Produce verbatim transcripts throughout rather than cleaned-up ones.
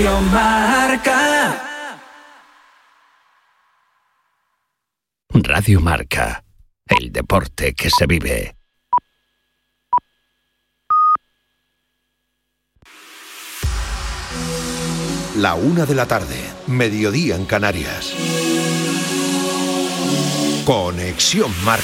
Radio Marca. Radio Marca, el deporte que se vive. La una de la tarde, mediodía en Canarias. Conexión Marca.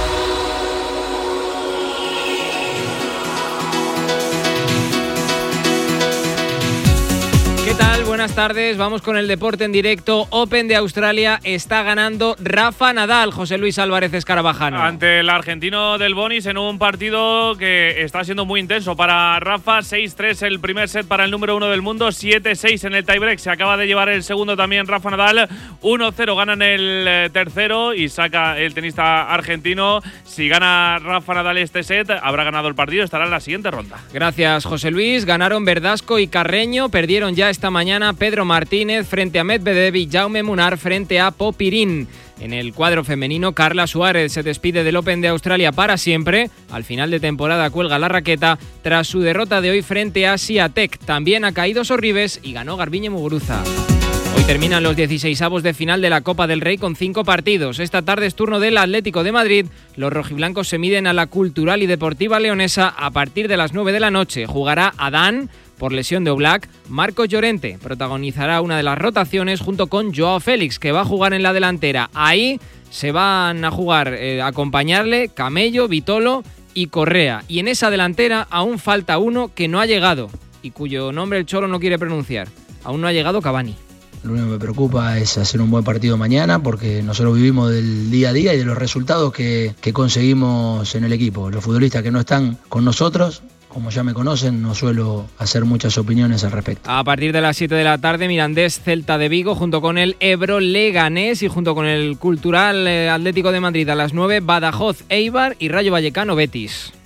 ¿Qué tal? Buenas tardes, vamos con el deporte en directo. Open de Australia, está ganando Rafa Nadal, José Luis Álvarez Escarabajano. Ante el argentino del Bonis en un partido que está siendo muy intenso para Rafa. seis tres el primer set para el número uno del mundo, siete seis en el tiebreak. Se acaba de llevar el segundo también Rafa Nadal. uno cero ganan el tercero y saca el tenista argentino. Si gana Rafa Nadal este set, habrá ganado el partido, estará en la siguiente ronda. Gracias, José Luis. Ganaron Verdasco y Carreño, perdieron ya esta mañana Pedro Martínez frente a Medvedev y Jaume Munar frente a Popirín. En el cuadro femenino, Carla Suárez se despide del Open de Australia para siempre. Al final de temporada cuelga la raqueta tras su derrota de hoy frente a Swiatek. También ha caído Sorribes y ganó Garbiñe Muguruza. Hoy terminan los dieciseisavos de final de la Copa del Rey con cinco partidos. Esta tarde es turno del Atlético de Madrid. Los rojiblancos se miden a la Cultural y Deportiva Leonesa a partir de las nueve de la noche. Jugará Adán por lesión de Oblak. Marcos Llorente protagonizará una de las rotaciones junto con Joao Félix, que va a jugar en la delantera. Ahí se van a jugar, eh, a acompañarle Camello, Vitolo y Correa. Y en esa delantera aún falta uno que no ha llegado y cuyo nombre el Cholo no quiere pronunciar. Aún no ha llegado Cavani. Lo único que me preocupa es hacer un buen partido mañana, porque nosotros vivimos del día a día y de los resultados que, que conseguimos en el equipo. Los futbolistas que no están con nosotros, como ya me conocen, no suelo hacer muchas opiniones al respecto. A partir de las siete de la tarde, Mirandés Celta de Vigo, junto con el Ebro Leganés y junto con el Cultural eh, Atlético de Madrid a las nueve, Badajoz Eibar y Rayo Vallecano Betis.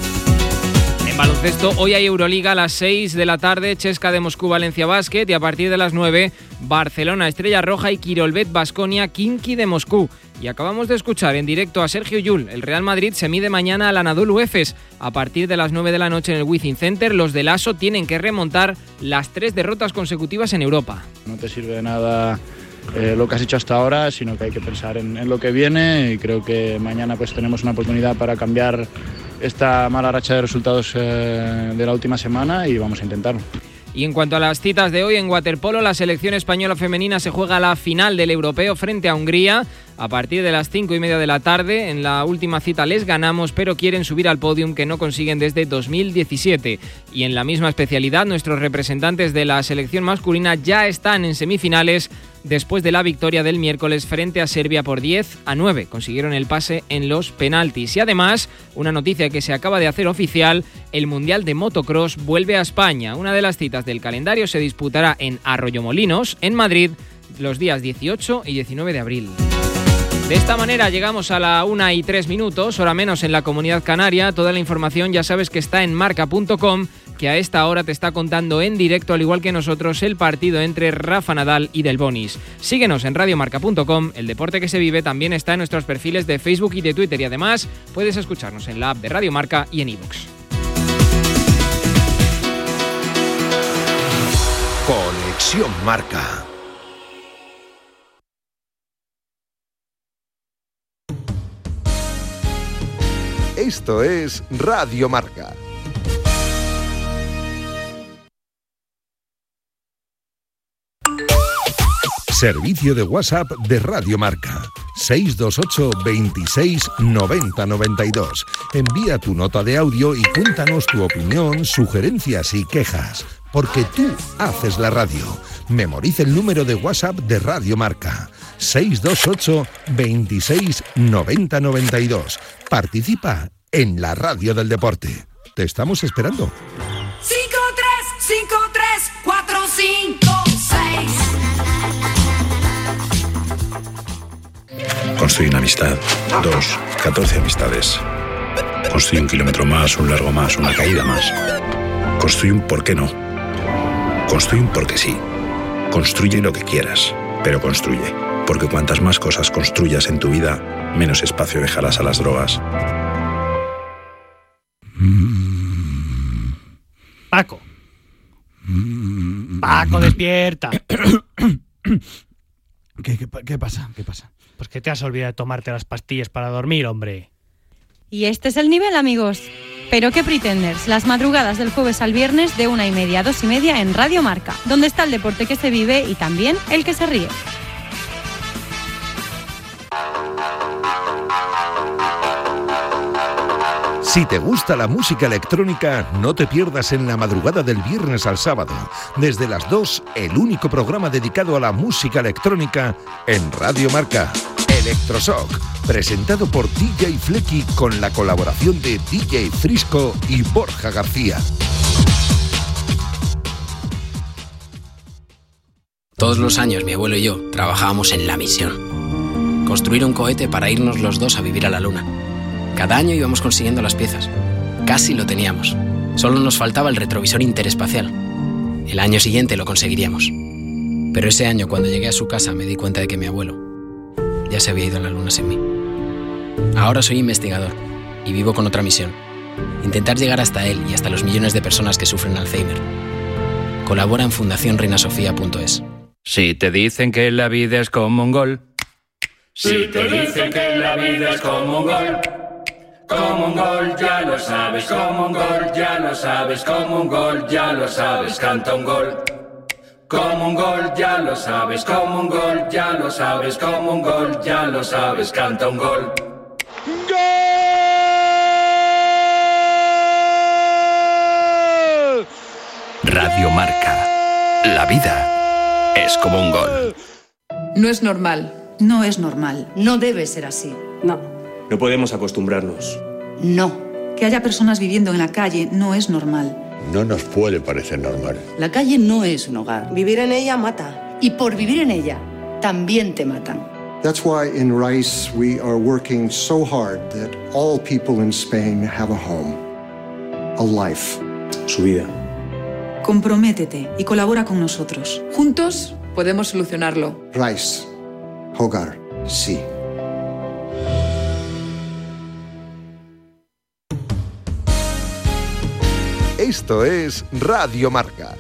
En baloncesto, hoy hay Euroliga a las seis de la tarde, Chesca de Moscú Valencia Basket, y a partir de las nueve, Barcelona Estrella Roja y Kirolbet Baskonia Khimki de Moscú. Y acabamos de escuchar en directo a Sergio Llull. El Real Madrid se mide mañana al Anadolu Efes. A partir de las nueve de la noche en el Wizzing Center, los del ASO tienen que remontar las tres derrotas consecutivas en Europa. No te sirve de nada eh, lo que has hecho hasta ahora, sino que hay que pensar en, en lo que viene, y creo que mañana pues tenemos una oportunidad para cambiar esta mala racha de resultados eh, de la última semana, y vamos a intentarlo. Y en cuanto a las citas de hoy, en waterpolo, la selección española femenina se juega la final del europeo frente a Hungría a partir de las cinco y media de la tarde. En la última cita les ganamos, pero quieren subir al podium, que no consiguen desde dos mil diecisiete. Y en la misma especialidad, nuestros representantes de la selección masculina ya están en semifinales después de la victoria del miércoles frente a Serbia por diez a nueve. Consiguieron el pase en los penaltis. Y además, una noticia que se acaba de hacer oficial: el Mundial de Motocross vuelve a España. Una de las citas del calendario se disputará en Arroyomolinos, en Madrid, los días dieciocho y diecinueve de abril. De esta manera llegamos a la una y tres minutos, hora menos en la Comunidad Canaria. Toda la información ya sabes que está en marca punto com, que a esta hora te está contando en directo, al igual que nosotros, el partido entre Rafa Nadal y Del Bonis. Síguenos en radio marca punto com. El deporte que se vive también está en nuestros perfiles de Facebook y de Twitter, y además puedes escucharnos en la app de Radio Marca y en iVoox. Conexión Marca. Esto es Radio Marca. Servicio de WhatsApp de Radio Marca. seis dos ocho, veintiséis, noventa, noventa y dos. Envía tu nota de audio y cuéntanos tu opinión, sugerencias y quejas. Porque tú haces la radio. Memoriza el número de WhatsApp de Radio Marca. seis dos ocho, veintiséis, noventa, noventa y dos. Participa en la radio del deporte. Te estamos esperando. cinco tres cinco tres cuatro cinco seis. Construye una amistad, dos, catorce amistades. Construye un kilómetro más, un largo más, una caída más. Construye un por qué no. Construye un porque sí. Construye lo que quieras, pero construye. Porque cuantas más cosas construyas en tu vida, menos espacio dejarás a las drogas. Paco. Paco, despierta. ¿Qué, qué, ¿Qué pasa? ¿Qué pasa? Pues que te has olvidado de tomarte las pastillas para dormir, hombre. Y este es el nivel, amigos. Pero qué pretenders, las madrugadas del jueves al viernes de una y media a dos y media en Radio Marca, donde está el deporte que se vive y también el que se ríe. Si te gusta la música electrónica, no te pierdas en la madrugada del viernes al sábado. Desde las dos, el único programa dedicado a la música electrónica en Radio Marca. Electroshock, presentado por D J Flecky con la colaboración de D J Frisco y Borja García. Todos los años mi abuelo y yo trabajábamos en la misión. Construir un cohete para irnos los dos a vivir a la luna. Cada año íbamos consiguiendo las piezas. Casi lo teníamos. Solo nos faltaba el retrovisor interespacial. El año siguiente lo conseguiríamos. Pero ese año, cuando llegué a su casa, me di cuenta de que mi abuelo ya se había ido a la luna sin mí. Ahora soy investigador y vivo con otra misión. Intentar llegar hasta él y hasta los millones de personas que sufren Alzheimer. Colabora en fundación reina sofía punto es. Si te dicen que la vida es como un gol. Si te dicen que la vida es como un gol. Como un gol, ya lo sabes, como un gol, ya lo sabes, como un gol, ya lo sabes, canta un gol. Como un gol, ya lo sabes, como un gol, ya lo sabes, como un gol, ya lo sabes, canta un gol. ¡Gol! Radio Marca. La vida es como un gol. No es normal. No es normal. No debe ser así. No. No podemos acostumbrarnos. No. Que haya personas viviendo en la calle no es normal. No nos puede parecer normal. La calle no es un hogar. Vivir en ella mata. Y por vivir en ella, también te matan. That's why in Rice we are working so hard that all people in Spain have a home, a life. Su vida. Comprométete y colabora con nosotros. Juntos podemos solucionarlo. Rice, hogar, sí. Esto es Radio Marca.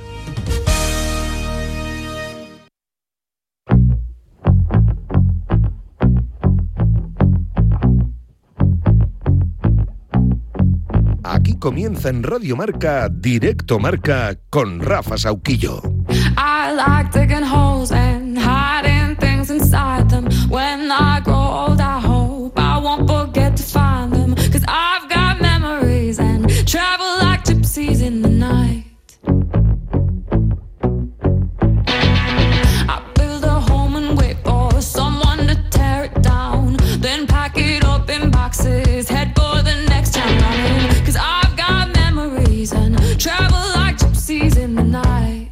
Aquí comienza en Radio Marca, Directo Marca, con Rafa Sauquillo. I like digging holes and hiding things inside them. When I grow old, I hope I won't forget to find them. 'Cause I've got memories and travel like gypsies in the night. I build a home and wait for someone to tear it down. Then pack it up in boxes, head for the next town running. 'Cause I've got memories and travel like gypsies in the night.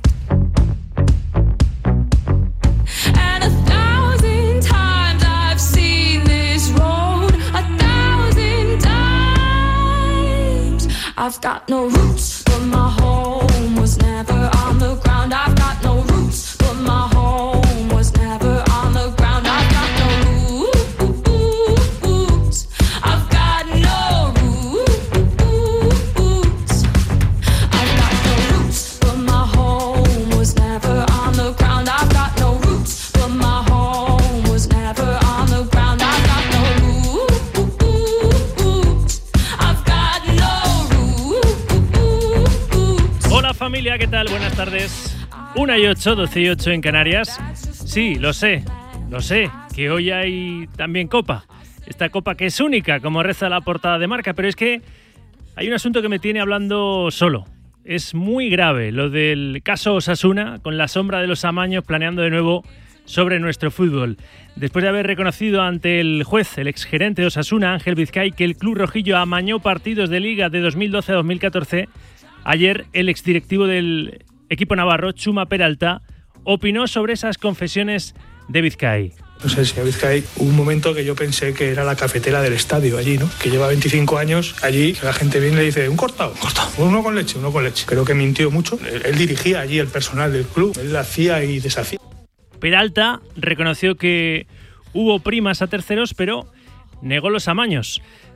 And a thousand times I've seen this road, a thousand times. I've got no roots, but my home was never on the ground. I've got no roots, but my home was never on the ground. I've got no roots. I've got no roots. I've got no roots, but my home was never on the ground. I've got no roots, but my home was never on the ground. I've got no roots. I've got no roots. Hola familia, ¿qué tal? Buenas tardes. Una y ocho, doce y ocho en Canarias. Sí, lo sé, lo sé, que hoy hay también copa. Esta copa que es única, como reza la portada de Marca, pero es que hay un asunto que me tiene hablando solo. Es muy grave lo del caso Osasuna, con la sombra de los amaños planeando de nuevo sobre nuestro fútbol. Después de haber reconocido ante el juez, el exgerente de Osasuna, Ángel Vizcay, que el club rojillo amañó partidos de Liga de dos mil doce a dos mil catorce, ayer el exdirectivo del equipo navarro, Chuma Peralta, opinó sobre esas confesiones de Vizcay. No sé, señor Vizcay, hubo un momento que yo pensé que era la cafetera del estadio allí, ¿no? Que lleva veinticinco años allí, que la gente viene y le dice, un cortado, un cortado, uno con leche, uno con leche. Creo que mintió mucho. Él, él dirigía allí el personal del club, él hacía y deshacía. Peralta reconoció que hubo primas a terceros, pero negó los amaños.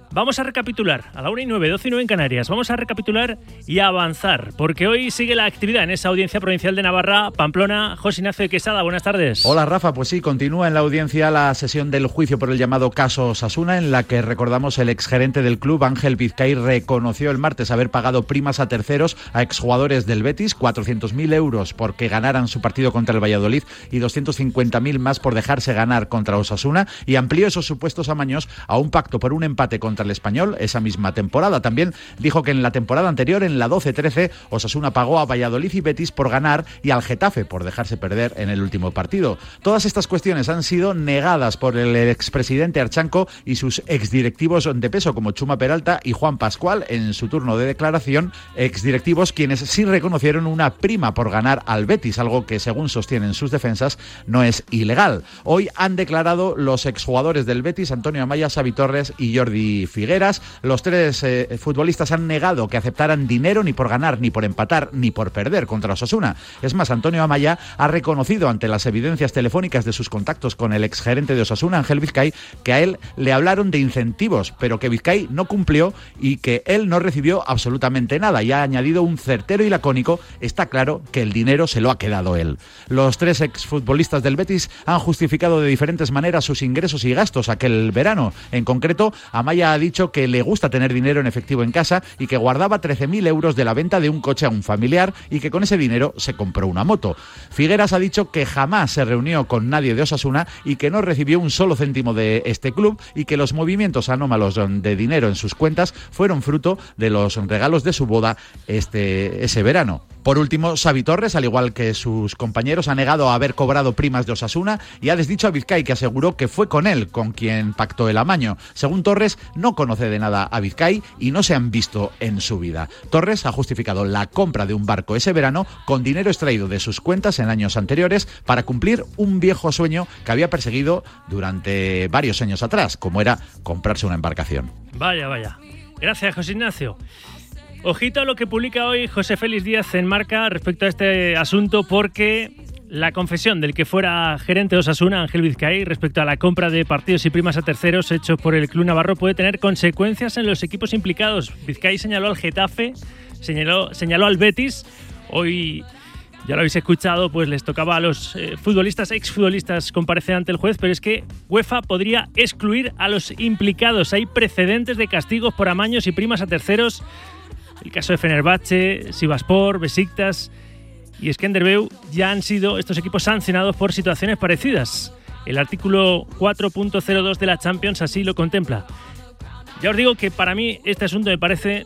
Vamos a recapitular, a la una y nueve, doce y nueve en Canarias, vamos a recapitular y avanzar, porque hoy sigue la actividad en esa Audiencia Provincial de Navarra, Pamplona. José Ignacio de Quesada, buenas tardes. Hola Rafa, pues sí, continúa en la audiencia la sesión del juicio por el llamado caso Osasuna, en la que, recordamos, el exgerente del club, Ángel Vizcay, reconoció el martes haber pagado primas a terceros a exjugadores del Betis, cuatrocientos mil euros porque ganaran su partido contra el Valladolid y doscientos cincuenta mil más por dejarse ganar contra Osasuna, y amplió esos supuestos amaños a un pacto por un empate contra el Español esa misma temporada. También dijo que en la temporada anterior, en la doce trece, Osasuna pagó a Valladolid y Betis por ganar y al Getafe por dejarse perder en el último partido. Todas estas cuestiones han sido negadas por el expresidente Archanco y sus exdirectivos de peso como Chuma Peralta y Juan Pascual en su turno de declaración, exdirectivos quienes sí reconocieron una prima por ganar al Betis, algo que, según sostienen sus defensas, no es ilegal. Hoy han declarado los exjugadores del Betis, Antonio Amaya, Xavi Torres y Jordi Figueras. Los tres eh, futbolistas han negado que aceptaran dinero ni por ganar, ni por empatar, ni por perder contra Osasuna. Es más, Antonio Amaya ha reconocido ante las evidencias telefónicas de sus contactos con el exgerente de Osasuna, Ángel Vizcay, que a él le hablaron de incentivos, pero que Vizcay no cumplió y que él no recibió absolutamente nada, y ha añadido un certero y lacónico: está claro que el dinero se lo ha quedado él. Los tres exfutbolistas del Betis han justificado de diferentes maneras sus ingresos y gastos aquel verano. En concreto, Amaya ha dicho que le gusta tener dinero en efectivo en casa y que guardaba trece mil euros de la venta de un coche a un familiar y que con ese dinero se compró una moto. Figueras ha dicho que jamás se reunió con nadie de Osasuna y que no recibió un solo céntimo de este club, y que los movimientos anómalos de dinero en sus cuentas fueron fruto de los regalos de su boda este ese verano. Por último, Xavi Torres, al igual que sus compañeros, ha negado haber cobrado primas de Osasuna y ha desdicho a Vizcay, que aseguró que fue con él con quien pactó el amaño. Según Torres, no conoce de nada a Vizcay y no se han visto en su vida. Torres ha justificado la compra de un barco ese verano con dinero extraído de sus cuentas en años anteriores para cumplir un viejo sueño que había perseguido durante varios años atrás, como era comprarse una embarcación. Vaya, vaya. Gracias, José Ignacio. Ojito a lo que publica hoy José Félix Díaz en Marca respecto a este asunto, porque la confesión del que fuera gerente de Osasuna, Ángel Vizcay, respecto a la compra de partidos y primas a terceros hechos por el club navarro puede tener consecuencias en los equipos implicados. Vizcay señaló al Getafe, señaló, señaló al Betis. Hoy, ya lo habéis escuchado, pues les tocaba a los eh, futbolistas, exfutbolistas, comparecer ante el juez, pero es que UEFA podría excluir a los implicados. Hay precedentes de castigos por amaños y primas a terceros. El caso de Fenerbahce, Sivasspor, Besiktas y Skanderbeu ya han sido estos equipos sancionados por situaciones parecidas. El artículo cuatro punto cero dos de la Champions así lo contempla. Ya os digo que para mí este asunto me parece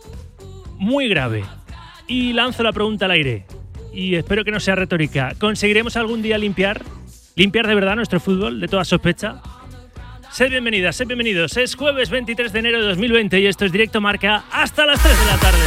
muy grave. Y lanzo la pregunta al aire. Y espero que no sea retórica. ¿Conseguiremos algún día limpiar? ¿Limpiar de verdad nuestro fútbol de toda sospecha? Sed bienvenidas, sed bienvenidos. Es jueves veintitrés de enero de dos mil veinte y esto es Directo Marca hasta las tres de la tarde.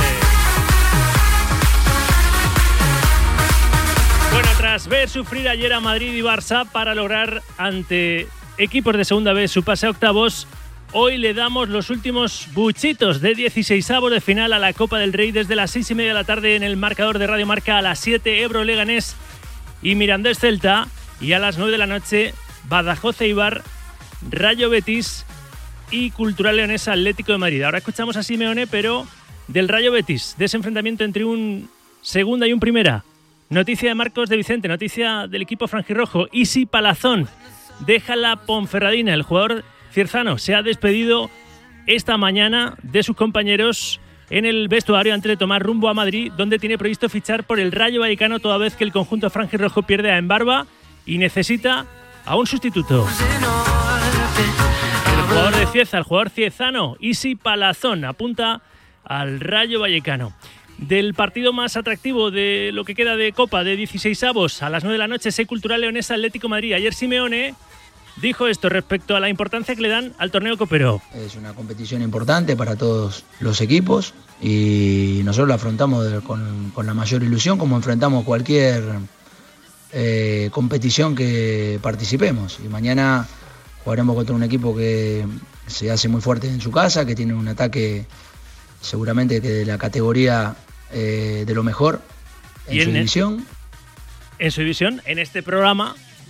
Bueno, tras ver sufrir ayer a Madrid y Barça para lograr ante equipos de segunda vez su pase a octavos, hoy le damos los últimos buchitos de dieciseisavos de final a la Copa del Rey desde las seis y media de la tarde en el marcador de Radio Marca. A las siete, Ebro Leganés y Mirandés Celta, y a las nueve de la noche Badajoz Eibar, Rayo Betis y Cultural Leonesa Atlético de Madrid. Ahora escuchamos a Simeone, pero del Rayo Betis, de ese enfrentamiento entre un segunda y un primera. Noticia de Marcos de Vicente, noticia del equipo franjirrojo. Isi Palazón deja la Ponferradina. El jugador cierzano se ha despedido esta mañana de sus compañeros en el vestuario antes de tomar rumbo a Madrid, donde tiene previsto fichar por el Rayo Vallecano, toda vez que el conjunto franjirrojo pierde a Embarba y necesita a un sustituto. El jugador de Cieza, el jugador ciezano, Isi Palazón, apunta al Rayo Vallecano. Del partido más atractivo de lo que queda de Copa, de dieciseisavos, a las nueve de la noche, C Cultural Leonesa Atlético Madrid. Ayer Simeone dijo esto respecto a la importancia que le dan al torneo copero. Es una competición importante para todos los equipos y nosotros la afrontamos con, con la mayor ilusión, como enfrentamos cualquier eh, competición que participemos. Y mañana jugaremos contra un equipo que se hace muy fuerte en su casa, que tiene un ataque seguramente que de la categoría eh, de lo mejor en su división. En su división, en este programa,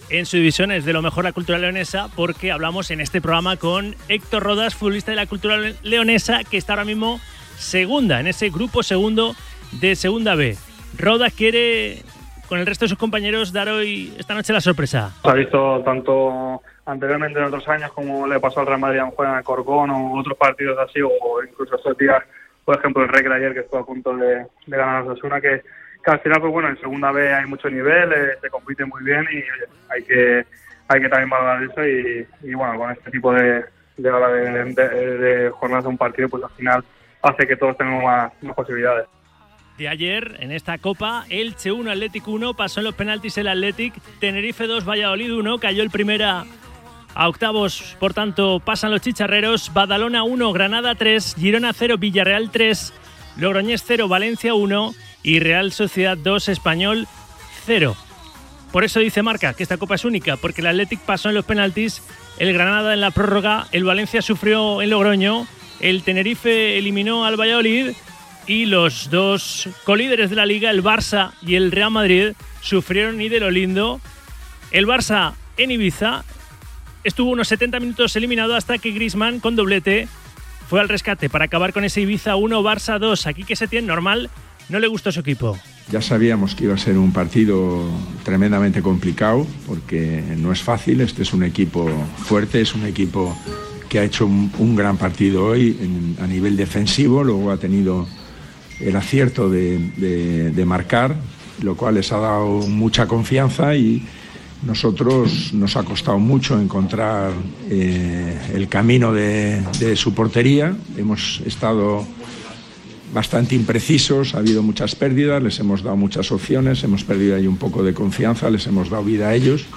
en su división. Es de lo mejor la cultura leonesa, porque hablamos en este programa con Héctor Rodas, futbolista de la cultura leonesa, que está ahora mismo segunda, en ese grupo segundo de Segunda B. Rodas quiere, con el resto de sus compañeros, dar hoy, esta noche, la sorpresa. Se ha visto tanto anteriormente en otros años, como le pasó al Real Madrid a un juego en Alcorcón o otros partidos así, o incluso estos días, por ejemplo, el Recre ayer, que estuvo a punto de, de ganar a Osasuna, que, que al final, pues bueno, en Segunda B hay mucho nivel, eh, se compite muy bien y oye, hay que hay que también valorar eso y, y bueno, con este tipo de, de, de, de, de jornadas de un partido, pues al final hace que todos tengamos más, más posibilidades. De ayer, en esta Copa, Elche uno, Athletic uno, pasó en los penaltis el Athletic, Tenerife dos, Valladolid uno, cayó el primera a octavos, por tanto pasan los chicharreros, Badalona uno, Granada tres, Girona cero, Villarreal tres, Logroñés cero, Valencia uno y Real Sociedad dos, Español cero. Por eso dice Marca que esta Copa es única, porque el Athletic pasó en los penaltis, el Granada en la prórroga, el Valencia sufrió en Logroño, el Tenerife eliminó al Valladolid y los dos colíderes de la Liga, el Barça y el Real Madrid, sufrieron y de lo lindo. El Barça en Ibiza estuvo unos setenta minutos eliminado hasta que Griezmann, con doblete, fue al rescate para acabar con ese Ibiza uno, Barça dos. Aquí que Setién, normal, no le gustó su equipo. Ya sabíamos que iba a ser un partido tremendamente complicado, porque no es fácil. Este es un equipo fuerte, es un equipo que ha hecho un, un gran partido hoy en, a nivel defensivo, luego ha tenido el acierto de, de, de marcar, lo cual les ha dado mucha confianza y nosotros nos ha costado mucho encontrar eh, el camino de, de su portería. Hemos estado bastante imprecisos, ha habido muchas pérdidas, les hemos dado muchas opciones, hemos perdido ahí un poco de confianza, les hemos dado vida a ellos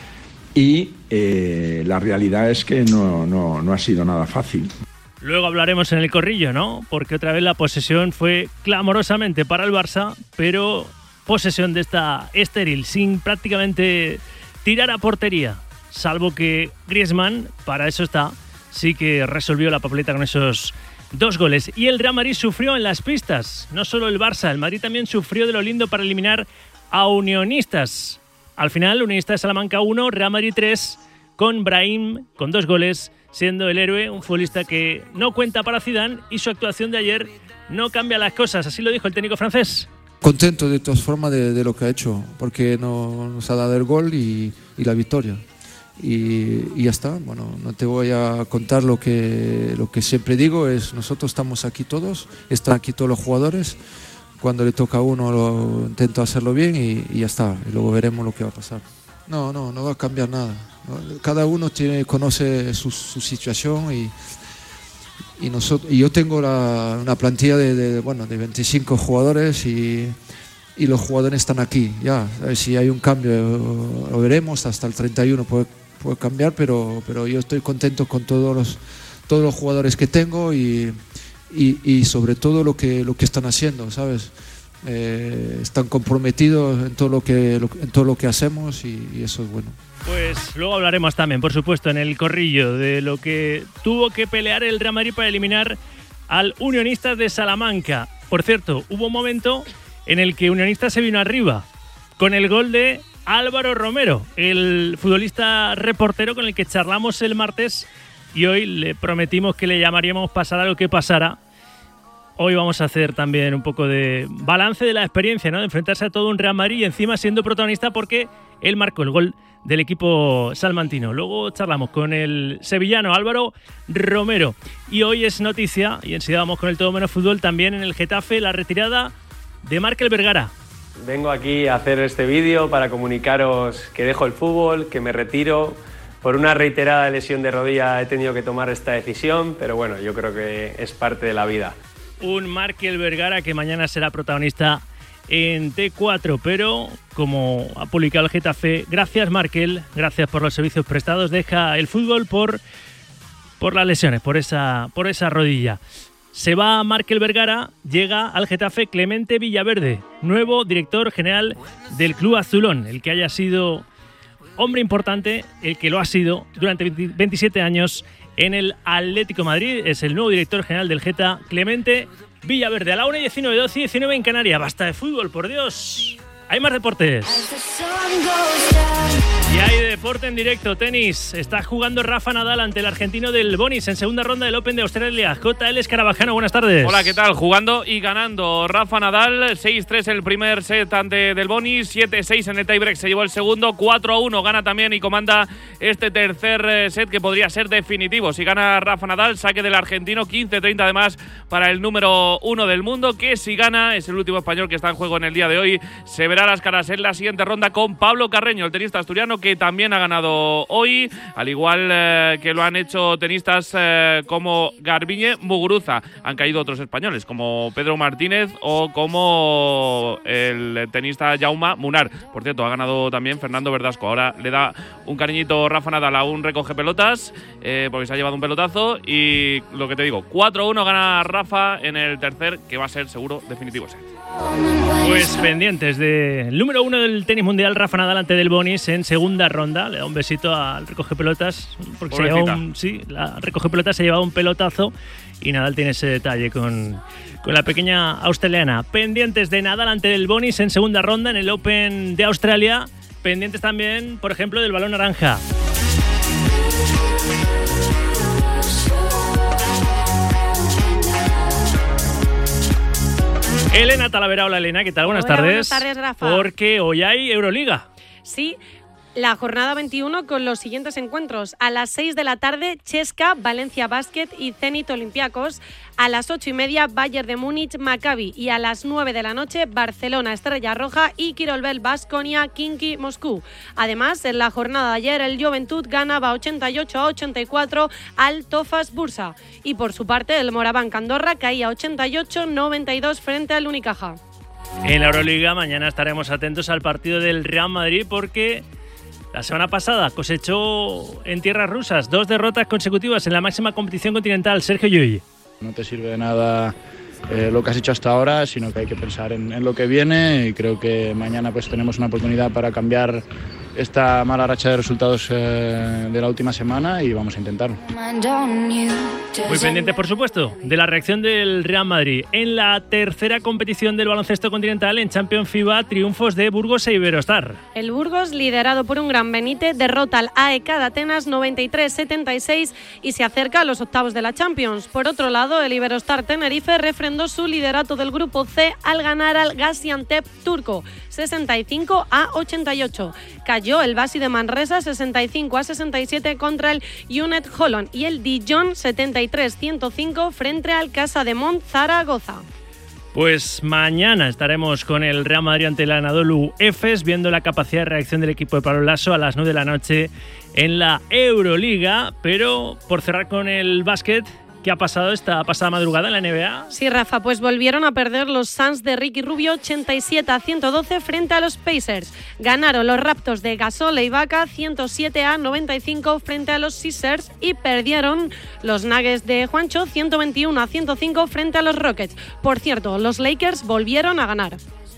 y eh, la realidad es que no, no, no ha sido nada fácil. Luego hablaremos en el corrillo, ¿no? Porque otra vez la posesión fue clamorosamente para el Barça, pero posesión de esta estéril, sin prácticamente tirar a portería, salvo que Griezmann, para eso está, sí que resolvió la papeleta con esos dos goles. Y el Real Madrid sufrió en las pistas, no solo el Barça, el Madrid también sufrió de lo lindo para eliminar a Unionistas. Al final, Unionistas de Salamanca uno, Real Madrid tres, con Brahim, con dos goles, siendo el héroe, un futbolista que no cuenta para Zidane y su actuación de ayer no cambia las cosas, así lo dijo el técnico francés. Contento de todas formas de, de lo que ha hecho, porque no, nos ha dado el gol y, y la victoria. Y, y ya está, bueno, no te voy a contar lo que, lo que siempre digo, es nosotros estamos aquí todos, están aquí todos los jugadores, cuando le toca a uno lo intento hacerlo bien y, y ya está, y luego veremos lo que va a pasar. No, no, no va a cambiar nada. Cada uno tiene, conoce su, su situación y, y, nosotros, y yo tengo la, una plantilla de, de, bueno, de veinticinco jugadores y, y los jugadores están aquí. Ya, a ver si hay un cambio, lo veremos, hasta el treinta y uno puede, puede cambiar, pero, pero yo estoy contento con todos los, todos los jugadores que tengo y, y, y sobre todo lo que, lo que están haciendo, ¿sabes? Eh, están comprometidos en todo lo que, en todo lo que hacemos y, y eso es bueno. Pues luego hablaremos también, por supuesto, en el corrillo de lo que tuvo que pelear el Real Madrid para eliminar al Unionistas de Salamanca. Por cierto, hubo un momento en el que Unionistas se vino arriba con el gol de Álvaro Romero, el futbolista reportero con el que charlamos el martes y hoy le prometimos que le llamaríamos pasara lo que pasara. Hoy vamos a hacer también un poco de balance de la experiencia, ¿no? De enfrentarse a todo un Real Madrid y encima siendo protagonista porque él marcó el gol del equipo salmantino. Luego charlamos con el sevillano Álvaro Romero. Y hoy es noticia, y enseguida vamos con el todo menos fútbol, también en el Getafe, la retirada de Markel Vergara. Vengo aquí a hacer este vídeo para comunicaros que dejo el fútbol, que me retiro. Por una reiterada lesión de rodilla he tenido que tomar esta decisión, pero bueno, yo creo que es parte de la vida. Un Markel Vergara que mañana será protagonista en T cuatro, pero como ha publicado el Getafe, gracias Markel, gracias por los servicios prestados, deja el fútbol por, por las lesiones, por esa, por esa rodilla. Se va Markel Vergara, llega al Getafe Clemente Villaverde, nuevo director general del club azulón, el que haya sido hombre importante, el que lo ha sido durante veintisiete años en el Atlético de Madrid, es el nuevo director general del Geta, Clemente Villaverde. A la una y diecinueve, doce y diecinueve en Canarias. Basta de fútbol, por Dios. Hay más deportes. Y hay deporte en directo, tenis. Está jugando Rafa Nadal ante el argentino del Bonis en segunda ronda del Open de Australia. J L Escarabajano, buenas tardes. Hola, ¿qué tal? Jugando y ganando Rafa Nadal, seis tres el primer set ante del Bonis, siete seis en el tiebreak, se llevó el segundo, cuatro a uno gana también y comanda este tercer set que podría ser definitivo. Si gana Rafa Nadal, saque del argentino, quince treinta además para el número uno del mundo, que si gana es el último español que está en juego en el día de hoy. Se verá las caras en la siguiente ronda con Pablo Carreño, el tenista asturiano, que también ha ganado hoy, al igual eh, que lo han hecho tenistas eh, como Garbiñe Muguruza. Han caído otros españoles como Pedro Martínez o como el tenista Jaume Munar. Por cierto, ha ganado también Fernando Verdasco. Ahora le da un cariñito Rafa Nadal a un recoge pelotas eh, porque se ha llevado un pelotazo y lo que te digo, cuatro a uno gana Rafa en el tercer, que va a ser seguro definitivo set. Pues pendientes del número uno del tenis mundial, Rafa Nadal ante del Bonis en segunda ronda. Le da un besito al recoge pelotas porque se lleva un, sí, la recoge pelotas se ha llevado un pelotazo y Nadal tiene ese detalle con, con la pequeña australiana. Pendientes de Nadal ante del Bonis en segunda ronda en el Open de Australia. Pendientes también, por ejemplo, del balón naranja. Elena Talavera, hola Elena, ¿qué tal? Buenas Hola, tardes. Buenas tardes, Rafa. Porque hoy hay Euroliga. Sí, la jornada veintiuno con los siguientes encuentros. A las seis de la tarde, Chesca, Valencia Basket y Zenit Olympiacos. A las ocho y media, Bayern de Múnich, Maccabi. Y a las nueve de la noche, Barcelona, Estrella Roja y Quirolev, Baskonia, Khimki, Moscú. Además, en la jornada de ayer, el Juventud ganaba ochenta y ocho a ochenta y cuatro al Tofas Bursa. Y por su parte, el Morabanc Andorra caía ochenta y ocho a noventa y dos frente al Unicaja. En la Euroliga mañana estaremos atentos al partido del Real Madrid porque la semana pasada cosechó en tierras rusas dos derrotas consecutivas en la máxima competición continental. Sergio Llull. No te sirve de nada eh, lo que has hecho hasta ahora, sino que hay que pensar en, en lo que viene y creo que mañana pues tenemos una oportunidad para cambiar esta mala racha de resultados eh, de la última semana y vamos a intentarlo. Muy pendientes, por supuesto, de la reacción del Real Madrid. En la tercera competición del baloncesto continental en Champions FIBA, triunfos de Burgos e Iberostar. El Burgos, liderado por un gran Benítez, derrota al A E K de Atenas noventa y tres a setenta y seis y se acerca a los octavos de la Champions. Por otro lado, el Iberostar Tenerife refrendó su liderato del grupo C al ganar al Gaziantep turco sesenta y cinco a ochenta y ocho. Cayó el Basi de Manresa sesenta y cinco a sesenta y siete contra el Junet Holon y el Dijon setenta y tres a ciento cinco frente al Casa de Mont Zaragoza. Pues mañana estaremos con el Real Madrid ante el Anadolu Efes viendo la capacidad de reacción del equipo de Pablo Lasso a las nueve de la noche en la Euroliga. Pero por cerrar con el básquet, ¿qué ha pasado esta pasada madrugada en la N B A? Sí, Rafa, pues volvieron a perder los Suns de Ricky Rubio ochenta y siete a ciento doce frente a los Pacers. Ganaron los Raptors de Gasol e Ibaka ciento siete a noventa y cinco frente a los Sixers y perdieron los Nuggets de Juancho ciento veintiuno a ciento cinco frente a los Rockets. Por cierto, los Lakers volvieron a ganar.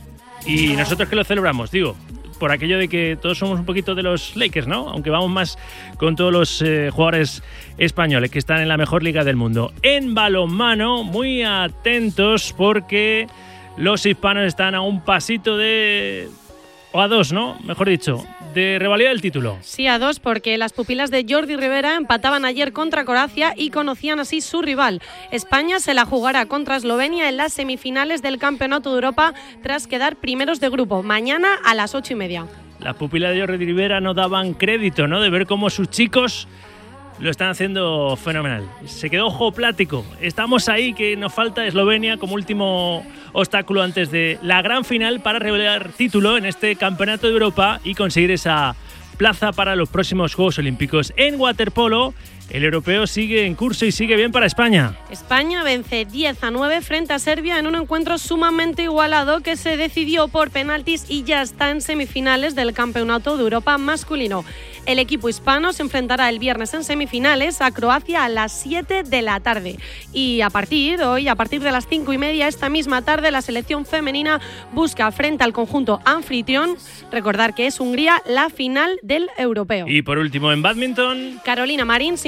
Y nosotros que lo celebramos, digo, por aquello de que todos somos un poquito de los Lakers, ¿no? Aunque vamos más con todos los eh, jugadores españoles que están en la mejor liga del mundo. En balonmano, muy atentos porque los hispanos están a un pasito de... o a dos, ¿no? Mejor dicho, de revalidar el título. Sí, a dos, porque las pupilas de Jordi Rivera empataban ayer contra Croacia y conocían así su rival. España se la jugará contra Eslovenia en las semifinales del Campeonato de Europa tras quedar primeros de grupo, mañana a las ocho y media. Las pupilas de Jordi Rivera no daban crédito, ¿no? De ver cómo sus chicos lo están haciendo fenomenal. Se quedó ojo plático. Estamos ahí, que nos falta Eslovenia como último obstáculo antes de la gran final para revelar título en este Campeonato de Europa y conseguir esa plaza para los próximos Juegos Olímpicos. En waterpolo, el europeo sigue en curso y sigue bien para España. España vence diez a nueve frente a Serbia en un encuentro sumamente igualado que se decidió por penaltis y ya está en semifinales del Campeonato de Europa masculino. El equipo hispano se enfrentará el viernes en semifinales a Croacia a las siete de la tarde. Y a partir hoy, a partir de las cinco y media, esta misma tarde, la selección femenina busca frente al conjunto anfitrión, recordar que es Hungría, la final del europeo. Y por último, en bádminton, Carolina Marín se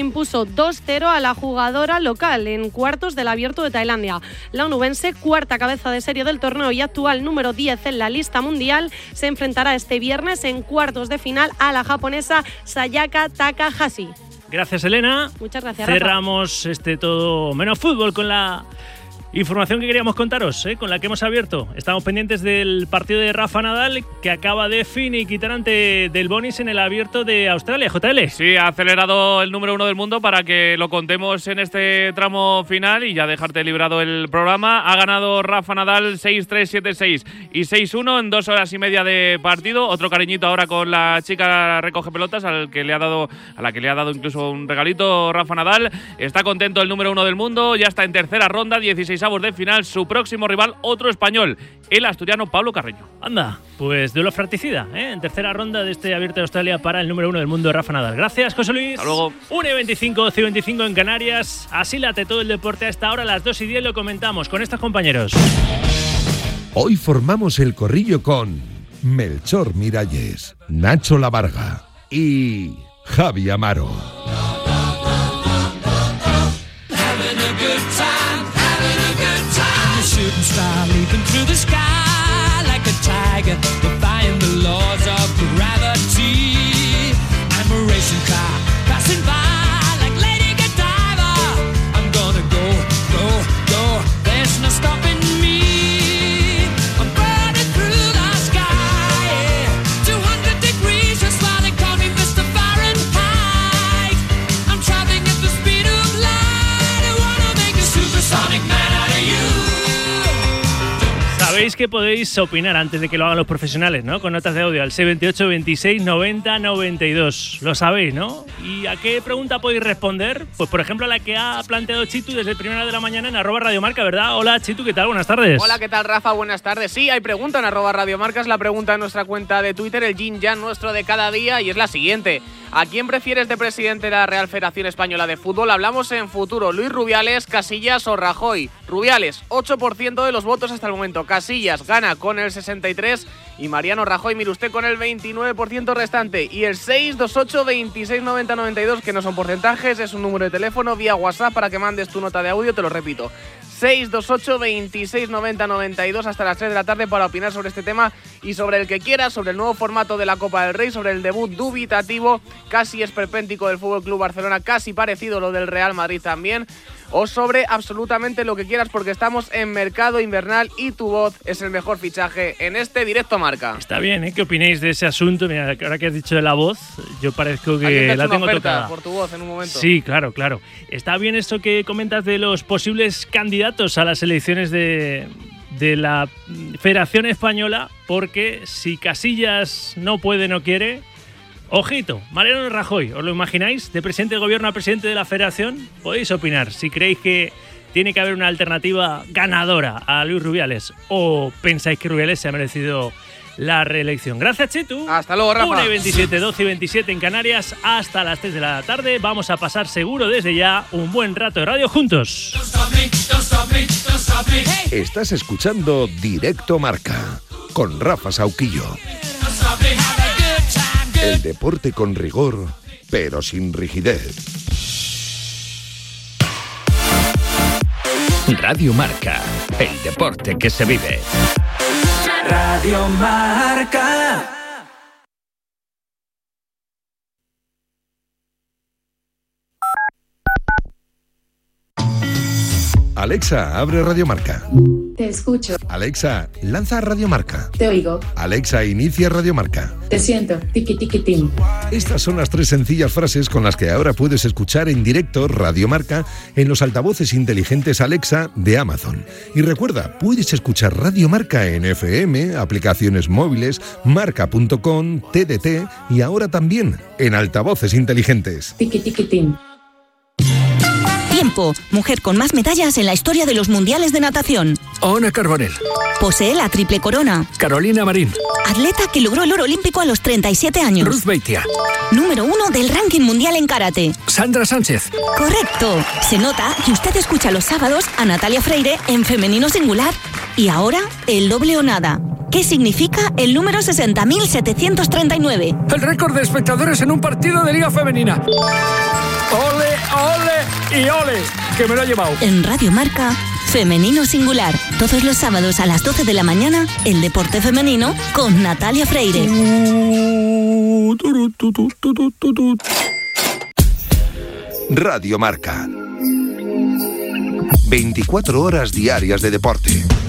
impuso dos cero a la jugadora local en cuartos del Abierto de Tailandia. La onubense, cuarta cabeza de serie del torneo y actual número diez en la lista mundial, se enfrentará este viernes en cuartos de final a la japonesa Sayaka Takahashi. Gracias, Elena. Muchas gracias, Rafa. Cerramos este todo menos fútbol con la información que queríamos contaros, ¿eh? Con la que hemos abierto. Estamos pendientes del partido de Rafa Nadal, que acaba de finiquitar ante Del Bonis en el Abierto de Australia. J L. Sí, ha acelerado el número uno del mundo para que lo contemos en este tramo final y ya dejarte librado el programa. Ha ganado Rafa Nadal seis tres, siete seis y seis uno en dos horas y media de partido. Otro cariñito ahora con la chica recoge pelotas al que le ha dado, a la que le ha dado incluso un regalito Rafa Nadal. Está contento el número uno del mundo, ya está en tercera ronda, dieciséis de final. Su próximo rival, otro español, el asturiano Pablo Carreño. Anda, pues duelo fratricida, ¿eh? En tercera ronda de este Abierto de Australia para el número uno del mundo, Rafa Nadal. Gracias, José Luis. Hasta luego. una y veinticinco, doce y veinticinco en Canarias. Así late todo el deporte a esta hora, a las dos y diez lo comentamos con estos compañeros. Hoy formamos el corrillo con Melchor Miralles, Nacho Lavarga y Javi Amaro. Shooting star leaping through the sky like a tiger, defying the laws of gravity. I'm a racing car passing by like Lady Godiva. I'm gonna go, go, go. There's no stopping me. I'm burning through the sky, yeah. two hundred degrees, just why they call me Mister Fahrenheit. I'm traveling at the speed of light. I wanna make a supersonic man out of you. Sabéis que podéis opinar antes de que lo hagan los profesionales, ¿no? Con notas de audio al seis veintiocho, veintiséis, noventa, noventa y dos. Lo sabéis, ¿no? ¿Y a qué pregunta podéis responder? Pues, por ejemplo, a la que ha planteado Chitu desde primera de la mañana en arroba radiomarca, ¿verdad? Hola, Chitu, ¿qué tal? Buenas tardes. Hola, ¿qué tal, Rafa? Buenas tardes. Sí, hay pregunta en arroba radiomarca, es la pregunta en nuestra cuenta de Twitter, el yin yang nuestro de cada día, y es la siguiente. ¿A quién prefieres de presidente de la Real Federación Española de Fútbol? Hablamos en futuro. ¿Luis Rubiales, Casillas o Rajoy? Rubiales, ocho por ciento de los votos hasta el momento. Casillas gana con el sesenta y tres por ciento y Mariano Rajoy, mire usted, con el veintinueve por ciento restante. Y el seis dos ocho, veintiséis, noventa, noventa y dos, que no son porcentajes, es un número de teléfono vía WhatsApp para que mandes tu nota de audio, te lo repito. seis dos ocho, veintiséis, noventa, noventa y dos hasta las tres de la tarde para opinar sobre este tema y sobre el que quieras, sobre el nuevo formato de la Copa del Rey, sobre el debut dubitativo, casi esperpéntico del F C Barcelona, casi parecido a lo del Real Madrid también, o sobre absolutamente lo que quieras, porque estamos en mercado invernal y tu voz es el mejor fichaje en este Directo Marca. Está bien, ¿eh? ¿Qué opinéis de ese asunto? Mira, ahora que has dicho de la voz, yo parezco que la tengo tocada. Por tu voz en un momento. Sí, claro, claro. Está bien esto que comentas de los posibles candidatos a las elecciones de, de la Federación Española, porque si Casillas no puede, no quiere... Ojito, Mariano Rajoy, ¿os lo imagináis? De presidente de gobierno a presidente de la Federación, podéis opinar si creéis que tiene que haber una alternativa ganadora a Luis Rubiales o pensáis que Rubiales se ha merecido la reelección. Gracias, Chitu. Hasta luego, Rafa. una y veintisiete, doce y veintisiete en Canarias, hasta las tres de la tarde. Vamos a pasar seguro desde ya un buen rato de radio juntos. Estás escuchando Directo Marca con Rafa Sauquillo. El deporte con rigor, pero sin rigidez. Radio Marca, el deporte que se vive. Radio Marca. Alexa, abre Radio Marca. Te escucho. Alexa, lanza Radio Marca. Te oigo. Alexa, inicia Radio Marca. Te siento. Tiki tiki tim. Estas son las tres sencillas frases con las que ahora puedes escuchar en directo Radio Marca en los altavoces inteligentes Alexa de Amazon. Y recuerda, puedes escuchar Radio Marca en F M, aplicaciones móviles, marca punto com, T D T y ahora también en altavoces inteligentes. Tiki tiki tim. Tiempo, mujer con más medallas en la historia de los mundiales de natación. Ona Carbonell. Posee la triple corona. Carolina Marín. Atleta que logró el oro olímpico a los treinta y siete años. Ruth Beitia. Número uno del ranking mundial en karate. Sandra Sánchez. Correcto. Se nota que usted escucha los sábados a Natalia Freire en femenino singular. Y ahora, el doble o nada. ¿Qué significa el número sesenta mil setecientos treinta y nueve? El récord de espectadores en un partido de Liga Femenina. ole, ole y ole, que me lo he llevado. En Radio Marca, Femenino Singular. Todos los sábados a las doce de la mañana, el deporte femenino con Natalia Freire. Radio Marca. veinticuatro horas diarias de deporte.